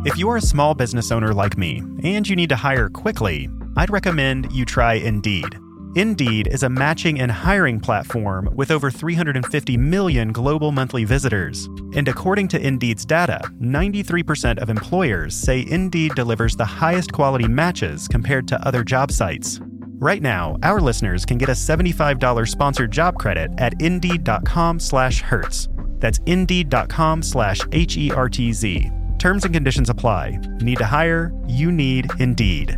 If you're a small business owner like me and you need to hire quickly, I'd recommend you try Indeed. Indeed is a matching and hiring platform with over 350 million global monthly visitors. And according to Indeed's data, 93% of employers say Indeed delivers the highest quality matches compared to other job sites. Right now, our listeners can get a $75 sponsored job credit at Indeed.com/Hertz. That's Indeed.com/HERTZ. Terms and conditions apply. Need to hire? You need Indeed.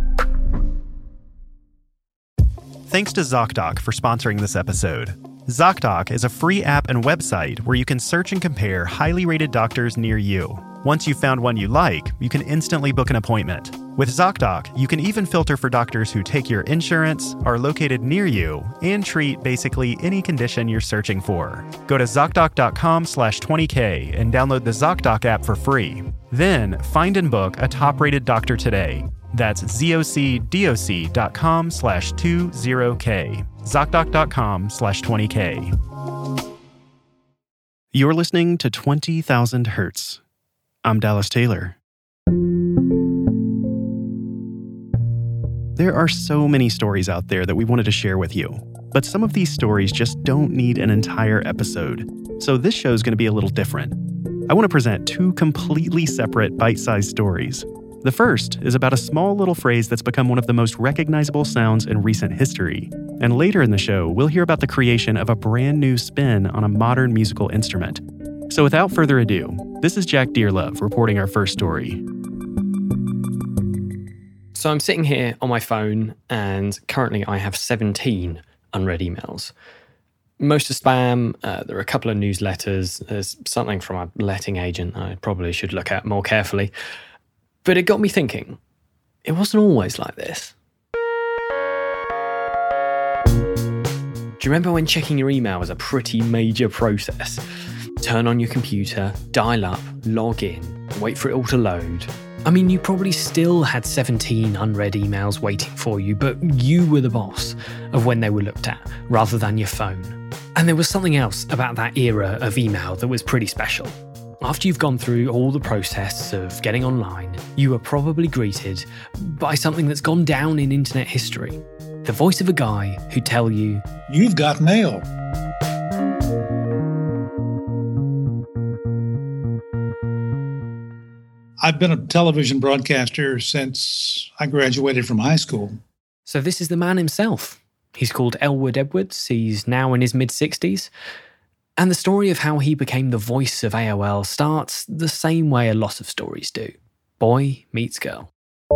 Thanks to ZocDoc for sponsoring this episode. ZocDoc is a free app and website where you can search and compare highly rated doctors near you. Once you've found one you like, you can instantly book an appointment. With ZocDoc, you can even filter for doctors who take your insurance, are located near you, and treat basically any condition you're searching for. Go to ZocDoc.com/20K and download the ZocDoc app for free. Then, find and book a top-rated doctor today. That's ZocDoc.com/20K. ZocDoc.com/20K. You're listening to 20,000 Hertz. I'm Dallas Taylor. There are so many stories out there that we wanted to share with you, but some of these stories just don't need an entire episode. So this show's going to be a little different. I want to present two completely separate bite-sized stories. The first is about a small little phrase that's become one of the most recognizable sounds in recent history. And later in the show, we'll hear about the creation of a brand new spin on a modern musical instrument. So without further ado, this is Jack Dearlove reporting our first story. So I'm sitting here on my phone, and currently I have 17 unread emails. Most are spam. There are a couple of newsletters. There's something from a letting agent I probably should look at more carefully. But it got me thinking, it wasn't always like this. Do you remember when checking your email was a pretty major process? Turn on your computer, dial up, log in, wait for it all to load. I mean, you probably still had 17 unread emails waiting for you, but you were the boss of when they were looked at, rather than your phone. And there was something else about that era of email that was pretty special. After you've gone through all the process of getting online, you are probably greeted by something that's gone down in internet history. The voice of a guy who'd tell you, "You've got mail." I've been a television broadcaster since I graduated from high school. So this is the man himself. He's called Elwood Edwards. He's now in his mid-60s. And the story of how he became the voice of AOL starts the same way a lot of stories do. Boy meets girl.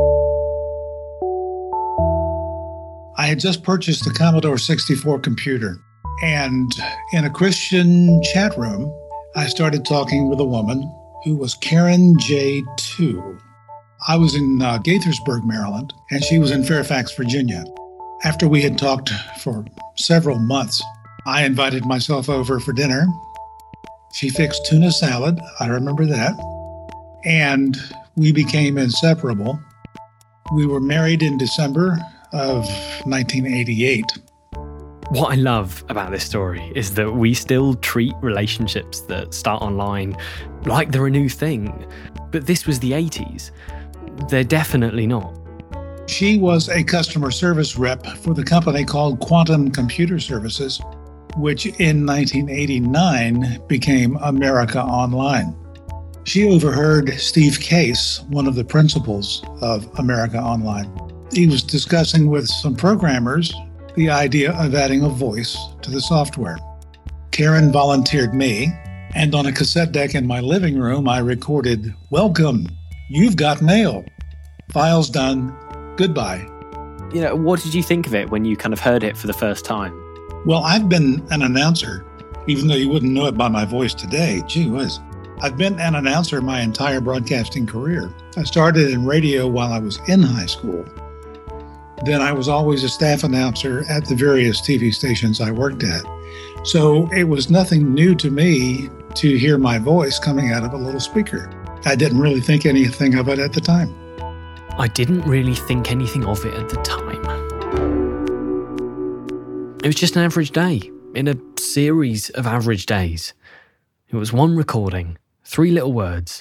I had just purchased a Commodore 64 computer, and in a Christian chat room, I started talking with a woman who was Karen J2. I was in Gaithersburg, Maryland, and she was in Fairfax, Virginia. After we had talked for several months, I invited myself over for dinner. She fixed tuna salad, I remember that, and we became inseparable. We were married in December of 1988. What I love about this story is that we still treat relationships that start online like they're a new thing. But this was the 80s. They're definitely not. She was a customer service rep for the company called Quantum Computer Services, which in 1989 became America Online. She overheard Steve Case, one of the principals of America Online. He was discussing with some programmers the idea of adding a voice to the software. Karen volunteered me, and on a cassette deck in my living room, I recorded, "Welcome, you've got mail. Files done. Goodbye." You know, what did you think of it when you kind of heard it for the first time? Well, I've been an announcer, even though you wouldn't know it by my voice today. Gee whiz. I've been an announcer my entire broadcasting career. I started in radio while I was in high school. Then I was always a staff announcer at the various TV stations I worked at. So it was nothing new to me to hear my voice coming out of a little speaker. I didn't really think anything of it at the time. I didn't really think anything of it at the time. It was just an average day in a series of average days. It was one recording, 3 little words,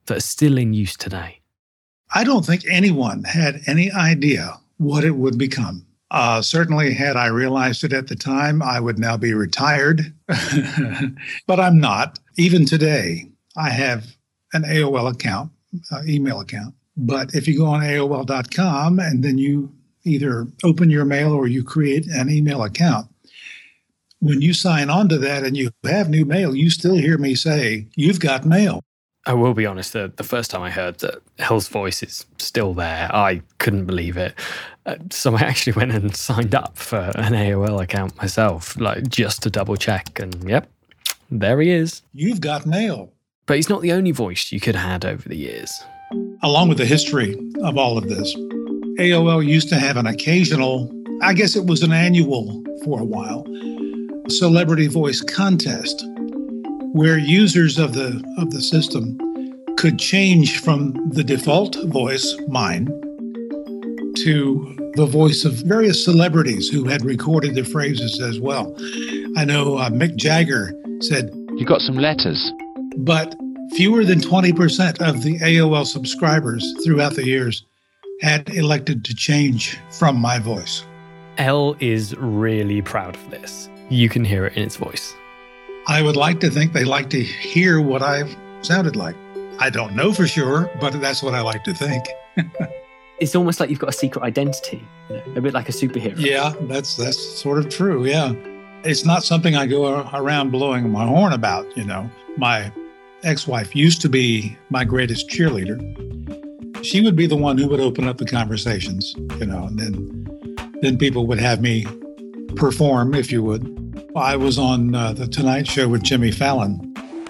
that are still in use today? I don't think anyone had any idea what it would become. Certainly, had I realized it at the time, I would now be retired, but I'm not. Even today, I have an AOL account, email account. But if you go on AOL.com and then you either open your mail or you create an email account, when you sign on to that and you have new mail, you still hear me say, "You've got mail." I will be honest, the first time I heard that El's voice is still there, I couldn't believe it. So I actually went and signed up for an AOL account myself, just to double check. And yep, there he is. You've got mail. But he's not the only voice you could have had over the years. Along with the history of all of this, AOL used to have an occasional, I guess it was an annual for a while, celebrity voice contest, where users of the system could change from the default voice, mine, to the voice of various celebrities who had recorded their phrases as well. I know Mick Jagger said, "You got some letters." But fewer than 20% of the AOL subscribers throughout the years had elected to change from my voice. El is really proud of this. You can hear it in its voice. I would like to think they like to hear what I've sounded like. I don't know for sure, but that's what I like to think. It's almost like you've got a secret identity, a bit like a superhero. Yeah, that's sort of true, yeah. It's not something I go around blowing my horn about, My ex-wife used to be my greatest cheerleader. She would be the one who would open up the conversations, and then people would have me perform, if you would. I was on The Tonight Show with Jimmy Fallon.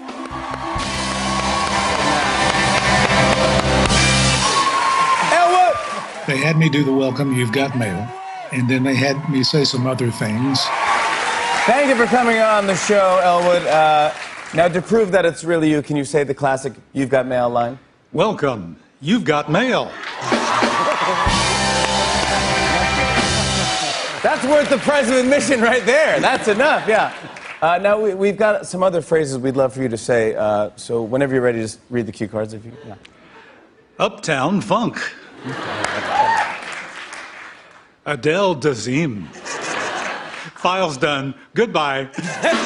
Elwood! They had me do the welcome, "You've got mail," and then they had me say some other things. Thank you for coming on the show, Elwood. Now, to prove that it's really you, can you say the classic "You've got mail" line? Welcome, you've got mail. That's worth the price of admission right there. That's enough, yeah. Now, we've got some other phrases we'd love for you to say. So whenever you're ready, just read the cue cards. If you, yeah. Uptown Funk. Adele Dazeem. File's done. Goodbye. File's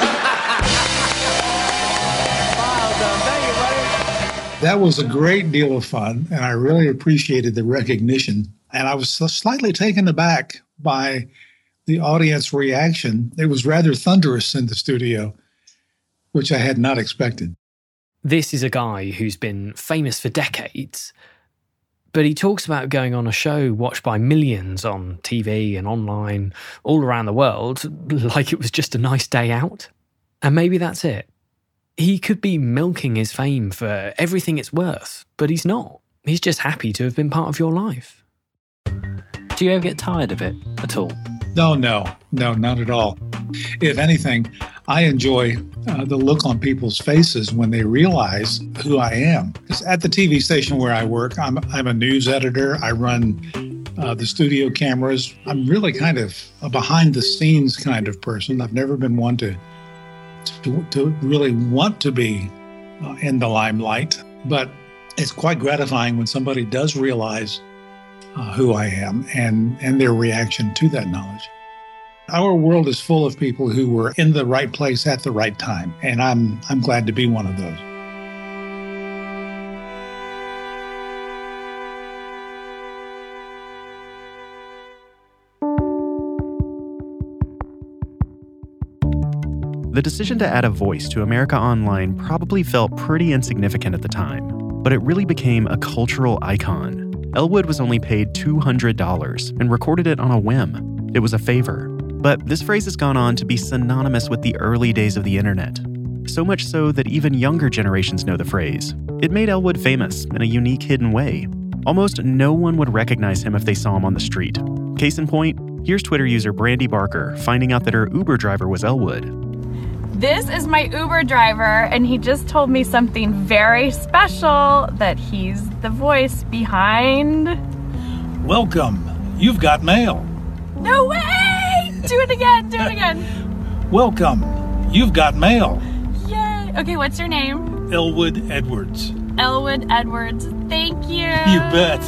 done. Thank you, buddy. That was a great deal of fun, and I really appreciated the recognition. And I was slightly taken aback by the audience reaction. It was rather thunderous in the studio, which I had not expected. This is a guy who's been famous for decades, but he talks about going on a show watched by millions on TV and online all around the world like it was just a nice day out. And maybe that's it. He could be milking his fame for everything it's worth, but he's not. He's just happy to have been part of your life. Do you ever get tired of it at all? No, not at all. If anything, I enjoy the look on people's faces when they realize who I am. Because at the TV station where I work, I'm a news editor. I run the studio cameras. I'm really kind of a behind-the-scenes kind of person. I've never been one to really want to be in the limelight. But it's quite gratifying when somebody does realize who I am and their reaction to that knowledge. Our world is full of people who were in the right place at the right time, and I'm glad to be one of those. The decision to add a voice to America Online probably felt pretty insignificant at the time, but it really became a cultural icon. Elwood was only paid $200 and recorded it on a whim. It was a favor. But this phrase has gone on to be synonymous with the early days of the internet. So much so that even younger generations know the phrase. It made Elwood famous in a unique hidden way. Almost no one would recognize him if they saw him on the street. Case in point, here's Twitter user Brandy Barker finding out that her Uber driver was Elwood. This is my Uber driver, and he just told me something very special, that he's the voice behind... Welcome, you've got mail. No way! Do it again. Welcome, you've got mail. Yay. Okay, what's your name? Elwood Edwards. Elwood Edwards. Thank you. You bet.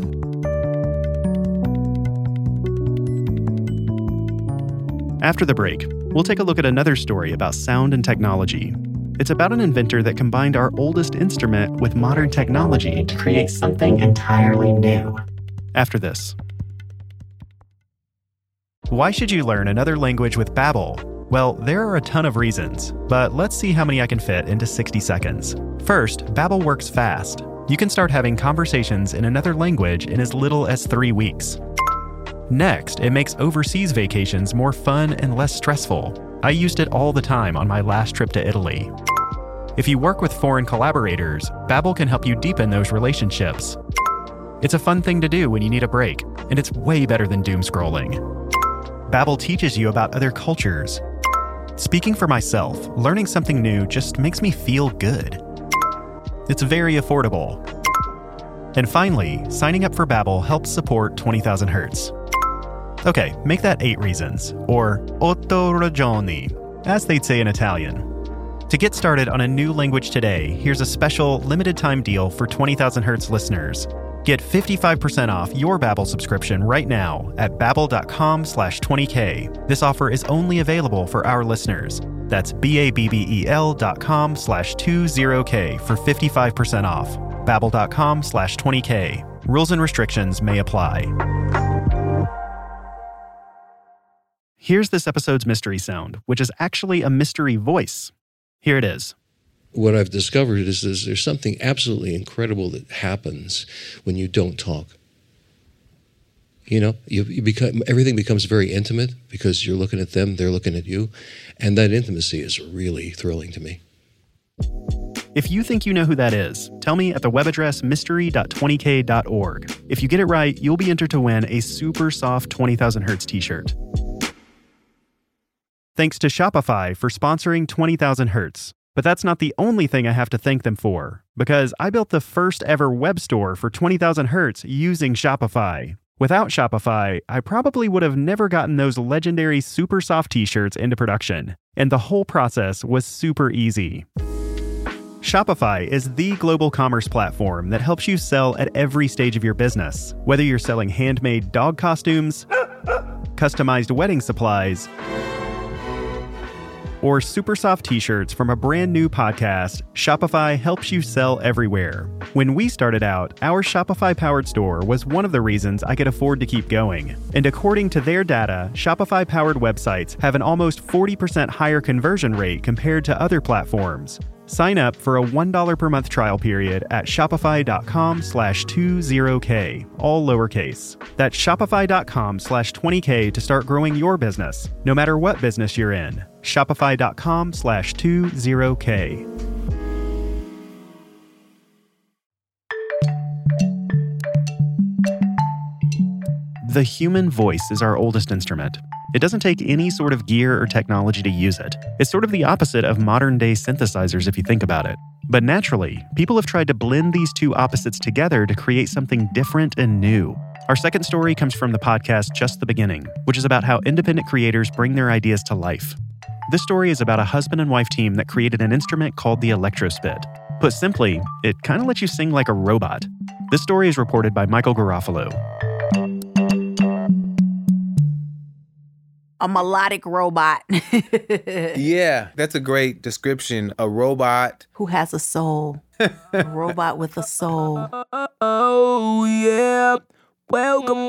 After the break, we'll take a look at another story about sound and technology. It's about an inventor that combined our oldest instrument with modern technology to create something entirely new. After this. Why should you learn another language with Babbel? Well, there are a ton of reasons, but let's see how many I can fit into 60 seconds. First, Babbel works fast. You can start having conversations in another language in as little as 3 weeks. Next, it makes overseas vacations more fun and less stressful. I used it all the time on my last trip to Italy. If you work with foreign collaborators, Babbel can help you deepen those relationships. It's a fun thing to do when you need a break, and it's way better than doom scrolling. Babbel teaches you about other cultures. Speaking for myself, learning something new just makes me feel good. It's very affordable. And finally, signing up for Babbel helps support 20,000 Hertz. Okay, make that 8 reasons, or 8 ragioni, as they'd say in Italian. To get started on a new language today, here's a special limited-time deal for 20,000 Hertz listeners. Get 55% off your Babbel subscription right now at babbel.com/20k. This offer is only available for our listeners. That's babbel.com/20k for 55% off. babbel.com/20k. Rules and restrictions may apply. Here's this episode's mystery sound, which is actually a mystery voice. Here it is. What I've discovered is there's something absolutely incredible that happens when you don't talk. You know, everything becomes very intimate because you're looking at them, they're looking at you, and that intimacy is really thrilling to me. If you think you know who that is, tell me at the web address mystery.20k.org. If you get it right, you'll be entered to win a super soft 20,000 Hertz t-shirt. Thanks to Shopify for sponsoring 20,000 Hertz. But that's not the only thing I have to thank them for, because I built the first ever web store for 20,000 Hertz using Shopify. Without Shopify, I probably would have never gotten those legendary super soft t-shirts into production, and the whole process was super easy. Shopify is the global commerce platform that helps you sell at every stage of your business, whether you're selling handmade dog costumes, customized wedding supplies, or super soft t-shirts from a brand new podcast. Shopify helps you sell everywhere. When we started out, our Shopify-powered store was one of the reasons I could afford to keep going. And according to their data, Shopify-powered websites have an almost 40% higher conversion rate compared to other platforms. Sign up for a $1 per month trial period at shopify.com/20k, all lowercase. That's shopify.com/20k to start growing your business, no matter what business you're in. Shopify.com/20k. The human voice is our oldest instrument. It doesn't take any sort of gear or technology to use it. It's sort of the opposite of modern-day synthesizers if you think about it. But naturally, people have tried to blend these two opposites together to create something different and new. Our second story comes from the podcast Just the Beginning, which is about how independent creators bring their ideas to life. This story is about a husband and wife team that created an instrument called the Electrospit. Put simply, it kind of lets you sing like a robot. This story is reported by Michael Garofalo. A melodic robot. Yeah, that's a great description. A robot who has a soul. A robot with a soul. Oh, yeah. Welcome,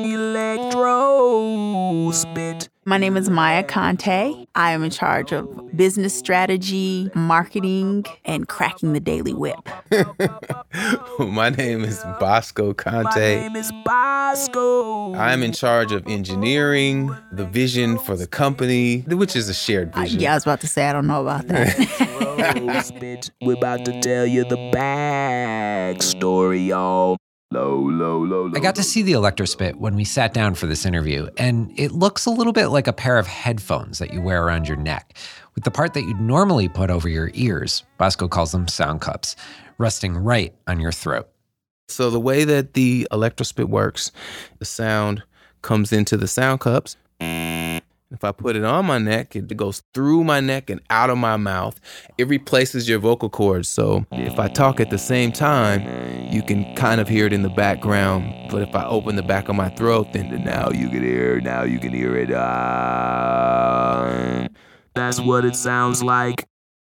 Electrospit. My name is Maya Conte. I am in charge of business strategy, marketing, and cracking the daily whip. My name is Bosco Conte. I'm in charge of engineering, the vision for the company, which is a shared vision. Yeah, I was about to say, I don't know about that. We're about to tell you the backstory, y'all. Low. I got to see the Electrospit when we sat down for this interview, and it looks a little bit like a pair of headphones that you wear around your neck, with the part that you'd normally put over your ears, Bosco calls them sound cups, resting right on your throat. So the way that the Electrospit works, the sound comes into the sound cups, and If I put it on my neck, it goes through my neck and out of my mouth. It replaces your vocal cords. So if I talk at the same time, you can kind of hear it in the background. But if I open the back of my throat, then now you can hear it. That's what it sounds like.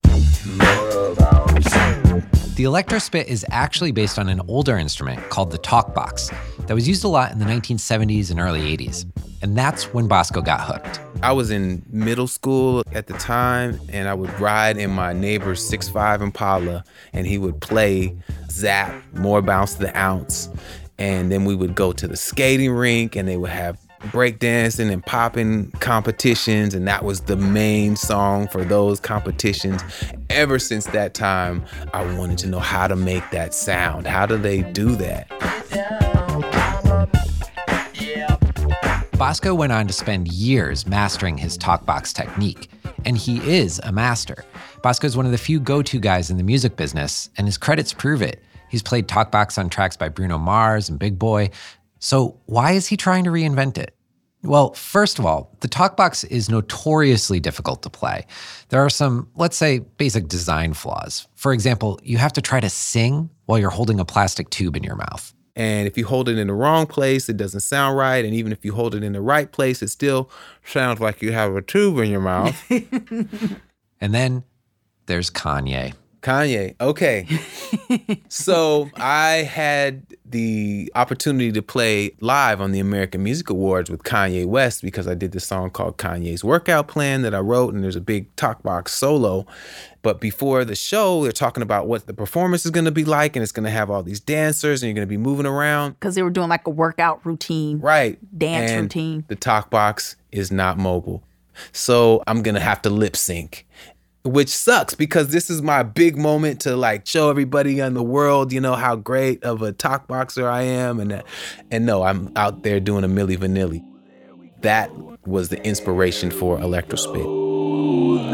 The Electrospit is actually based on an older instrument called the talkbox that was used a lot in the 1970s and early 80s. And that's when Bosco got hooked. I was in middle school at the time, and I would ride in my neighbor's 6.5 Impala, and he would play Zap, More Bounce to the Ounce. And then we would go to the skating rink, and they would have breakdancing and popping competitions, and that was the main song for those competitions. Ever since that time, I wanted to know how to make that sound. How do they do that? Bosco went on to spend years mastering his talkbox technique, and he is a master. Bosco is one of the few go-to guys in the music business, and his credits prove it. He's played talkbox on tracks by Bruno Mars and Big Boy. So why is he trying to reinvent it? Well, first of all, the talkbox is notoriously difficult to play. There are some, let's say, basic design flaws. For example, you have to try to sing while you're holding a plastic tube in your mouth. And if you hold it in the wrong place, it doesn't sound right. And even if you hold it in the right place, it still sounds like you have a tube in your mouth. And then there's Kanye. Kanye, okay. So I had the opportunity to play live on the American Music Awards with Kanye West because I did this song called Kanye's Workout Plan that I wrote, and there's a big talkbox solo. But before the show, they're talking about what the performance is going to be like, and it's going to have all these dancers, and you're going to be moving around. Because they were doing like a workout routine. Right. Dance and routine. The talkbox is not mobile. So I'm going to have to lip sync. Which sucks because this is my big moment to like show everybody in the world, you know, how great of a talk boxer I am. And no, I'm out there doing a Milli Vanilli. That was the inspiration for Electrospit. Oh,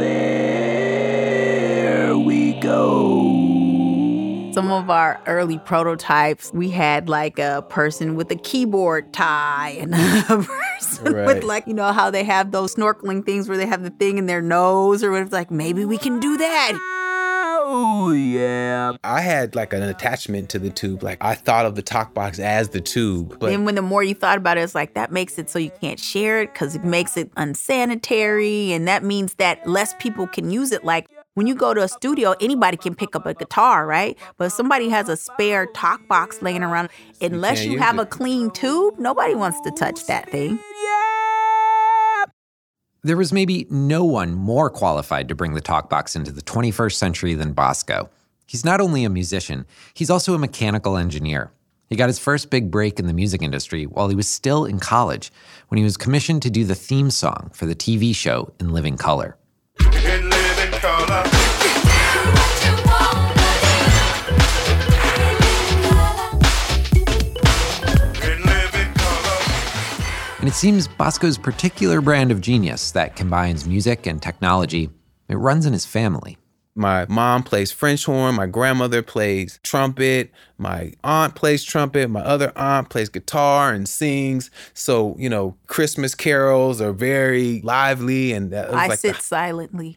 there we go. Some of our early prototypes, we had like a person with a keyboard tie and a person with like, you know, how they have those snorkeling things where they have the thing in their nose or whatever. Like, maybe we can do that. Oh, yeah. I had like an attachment to the tube. Like I thought of the talkbox as the tube. But then when the more you thought about it, it's like that makes it so you can't share it because it makes it unsanitary. And that means that less people can use it. Like, when you go to a studio, anybody can pick up a guitar, right? But if somebody has a spare talk box laying around, unless you have a clean tube, nobody wants to touch that thing. There was maybe no one more qualified to bring the talkbox into the 21st century than Bosco. He's not only a musician, he's also a mechanical engineer. He got his first big break in the music industry while he was still in college, when he was commissioned to do the theme song for the TV show In Living Color. And it seems Bosco's particular brand of genius that combines music and technology, it runs in his family. My mom plays French horn, my grandmother plays trumpet, my aunt plays trumpet, my other aunt plays guitar and sings. So, you know, Christmas carols are very lively. And I sit silently.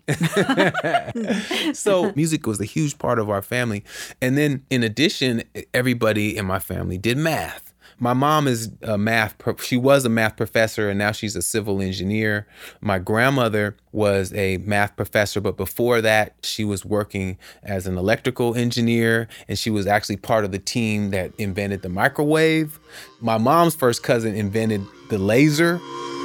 So music was a huge part of our family. And then in addition, everybody in my family did math. My mom is she was a math professor, and now she's a civil engineer. My grandmother was a math professor, but before that, she was working as an electrical engineer, and she was actually part of the team that invented the microwave. My mom's first cousin invented the laser.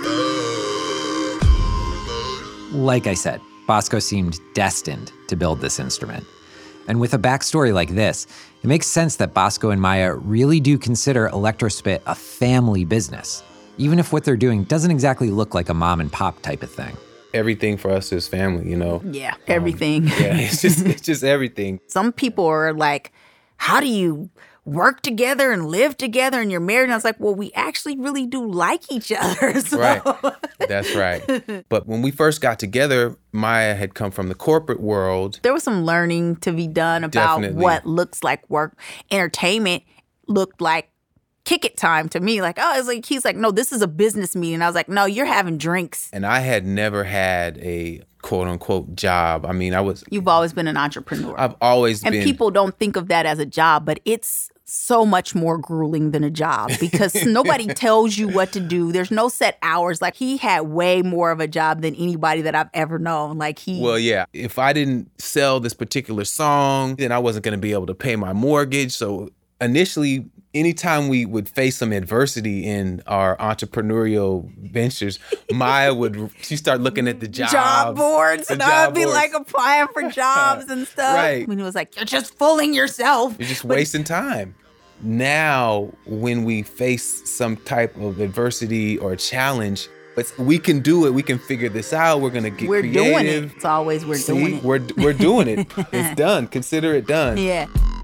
Like I said, Bosco seemed destined to build this instrument. And with a backstory like this, it makes sense that Bosco and Maya really do consider Electrospit a family business, even if what they're doing doesn't exactly look like a mom and pop type of thing. Everything for us is family, you know? Yeah, everything. It's just everything. Some people are like, how do you work together and live together and you're married? And I was like, well, we actually really do like each other. So. Right. That's right. But when we first got together, Maya had come from the corporate world. There was some learning to be done about what looks like work. Entertainment looked like kick it time to me. Like, oh, it's like, he's like, no, this is a business meeting. I was like, no, you're having drinks. And I had never had a quote unquote job. I mean, You've always been an entrepreneur. I've always been. And people don't think of that as a job, but it's so much more grueling than a job because nobody tells you what to do. There's no set hours. Like, he had way more of a job than anybody that I've ever known. Well, yeah. If I didn't sell this particular song, then I wasn't going to be able to pay my mortgage. So initially, anytime we would face some adversity in our entrepreneurial ventures, Maya she'd start looking at the job boards, and I would be like applying for jobs and stuff. Right. And he was like, you're just fooling yourself. You're just wasting time. Now, when we face some type of adversity or challenge, we can do it. We can figure this out. We're going to get creative. We're doing it. It's always doing it. We're doing it. It's done. Consider it done. Yeah.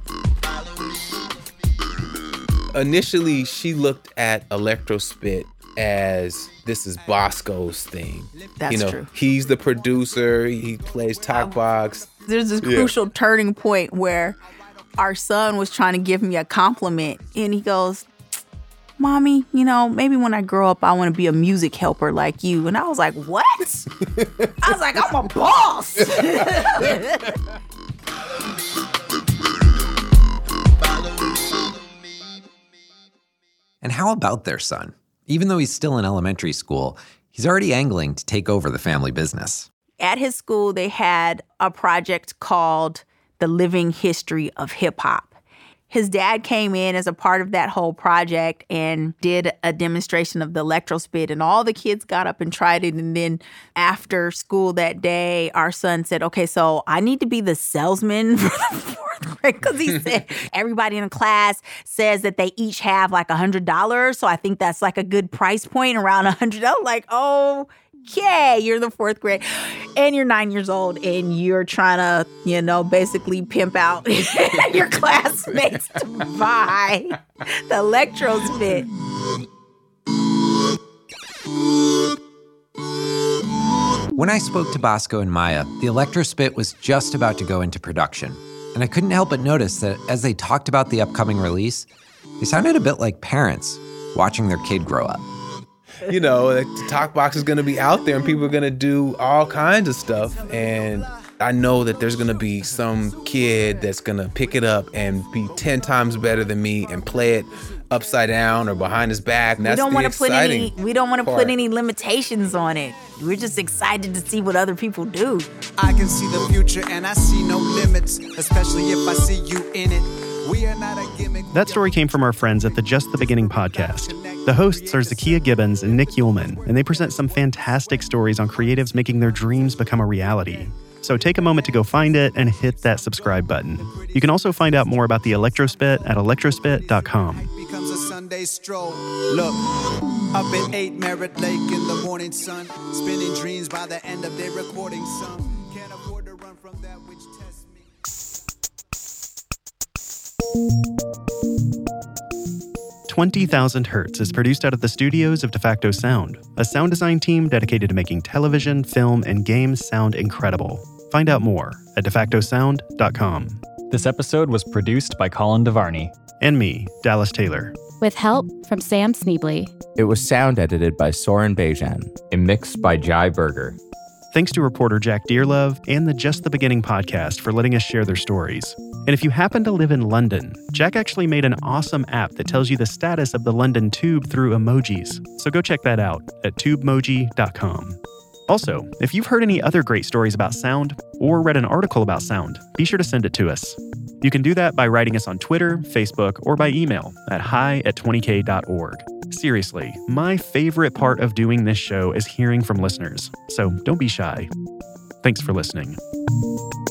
Initially, she looked at Electrospit as this is Bosco's thing. That's true. He's the producer. He plays Talkbox. There's this crucial turning point where our son was trying to give me a compliment, and he goes, Mommy, maybe when I grow up, I want to be a music helper like you. And I was like, what? I was like, I'm a boss. And how about their son? Even though he's still in elementary school, he's already angling to take over the family business. At his school, they had a project called The Living History of Hip Hop. His dad came in as a part of that whole project and did a demonstration of the Electrospit, and all the kids got up and tried it. And then after school that day, our son said, okay, so I need to be the salesman for the fourth grade, because he said everybody in the class says that they each have like $100. So I think that's like a good price point, around $100. Like, oh, okay, you're the fourth grade and you're 9 years old and you're trying to, basically pimp out your classmates to buy the Electrospit. When I spoke to Bosco and Maya, the Electrospit was just about to go into production. And I couldn't help but notice that as they talked about the upcoming release, they sounded a bit like parents watching their kid grow up. The Talkbox is going to be out there and people are going to do all kinds of stuff. And I know that there's going to be some kid that's going to pick it up and be 10 times better than me and play it upside down or behind his back. And that's the exciting part. We don't want to put any limitations on it. We're just excited to see what other people do. I can see the future and I see no limits, especially if I see you in it. We are not a gimmick. That story came from our friends at the Just the Beginning podcast. The hosts are Zakiya Gibbons and Nick Ullman, and they present some fantastic stories on creatives making their dreams become a reality. So take a moment to go find it and hit that subscribe button. You can also find out more about the Electrospit at electrospit.com. Becomes a Sunday stroll. Look, up at 8 Merritt Lake in the morning sun, spinning dreams by the end of their recording some. Can't afford to run from that which tests me. 20,000 Hertz is produced out of the studios of DeFacto Sound, a sound design team dedicated to making television, film, and games sound incredible. Find out more at defactosound.com. This episode was produced by Colin DeVarney. And me, Dallas Taylor. With help from Sam Sneebly. It was sound edited by Soren Bejan and mixed by Jai Berger. Thanks to reporter Jack Dearlove and the Just the Beginning podcast for letting us share their stories. And if you happen to live in London, Jack actually made an awesome app that tells you the status of the London Tube through emojis. So go check that out at tubemoji.com. Also, if you've heard any other great stories about sound or read an article about sound, be sure to send it to us. You can do that by writing us on Twitter, Facebook, or by email at hi@20k.org. Seriously, my favorite part of doing this show is hearing from listeners, so don't be shy. Thanks for listening.